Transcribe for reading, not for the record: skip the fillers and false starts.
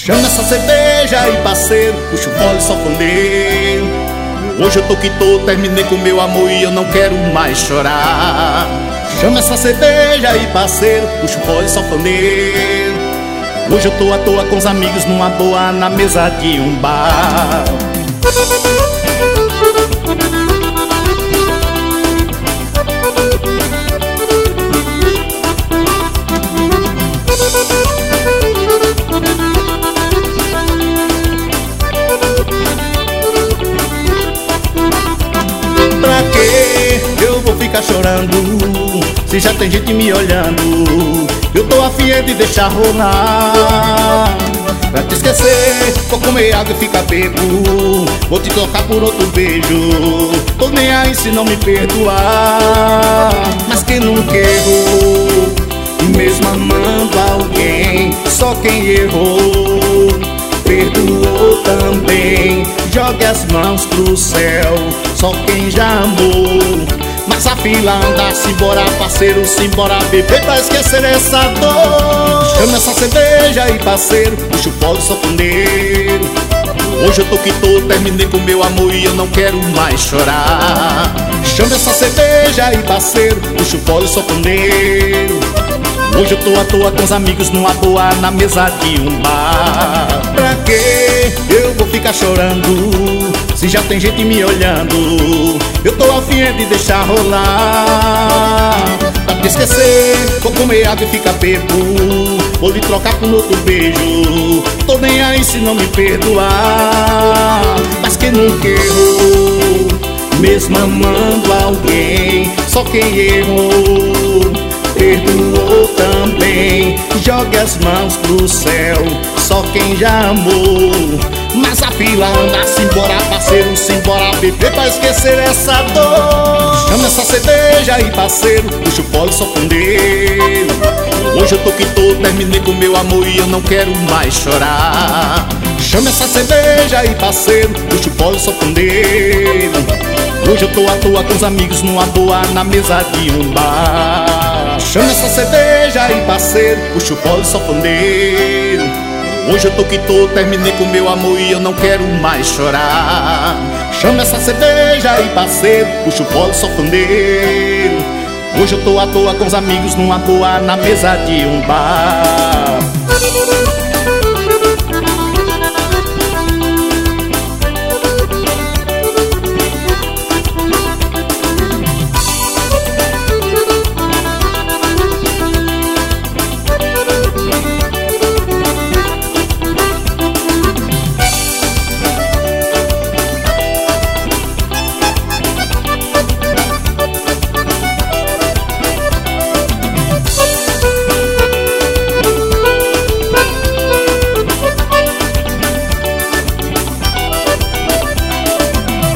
Chama essa cerveja aí, parceiro, puxa o fole só sanfoneiro. Hoje eu tô que tô, terminei com meu amor e eu não quero mais chorar. Chama essa cerveja aí, parceiro, puxa o fole só sanfoneiro. Hoje eu tô à toa com os amigos numa boa na mesa de um bar. Pra que eu vou ficar chorando se já tem gente me olhando? Eu tô afim de deixar rolar. Pra te esquecer, vou comer água e ficar bebo. Vou te trocar por outro beijo. Tô nem aí se não me perdoar. Mas quem nunca errou, e mesmo amando alguém, só quem errou perdoou também. Jogue as mãos pro céu, só quem já amou. Mas a fila anda, simbora parceiro, simbora beber pra esquecer essa dor. Chama essa cerveja aí, parceiro, puxa o fole sanfoneiro. Hoje eu tô que tô, terminei com meu amor e eu não quero mais chorar. Chama essa cerveja aí, parceiro, puxa o fole sanfoneiro. Hoje eu tô à toa com os amigos numa boa na mesa de um bar. Pra que eu vou ficar chorando se já tem gente me olhando? Eu tô afim de deixar rolar. Pra te esquecer, vou comer água e ficar bebo. Vou lhe trocar por outro beijo. Tô nem aí se não me perdoar. Mas quem nunca errou, mesmo amando alguém, só quem errou perdoou também. Jogue as mãos pro céu, só quem já amou. Mas a fila anda, simbora parceiro, simbora beber pra esquecer essa dor. Chama essa cerveja aí, parceiro, puxa o fole sanfoneiro. Hoje eu tô que tô, terminei com meu amor e eu não quero mais chorar. Chama essa cerveja aí, parceiro, puxa o fole sanfoneiro. Hoje eu tô à toa com os amigos numa boa na mesa de um bar. Chama essa cerveja aí, parceiro, puxa o fole sanfoneiro. Hoje eu tô que tô, terminei com meu amor e eu não quero mais chorar. Chama essa cerveja aí, parceiro, puxa o fole sanfoneiro. Hoje eu tô à toa com os amigos numa boa na mesa de um bar.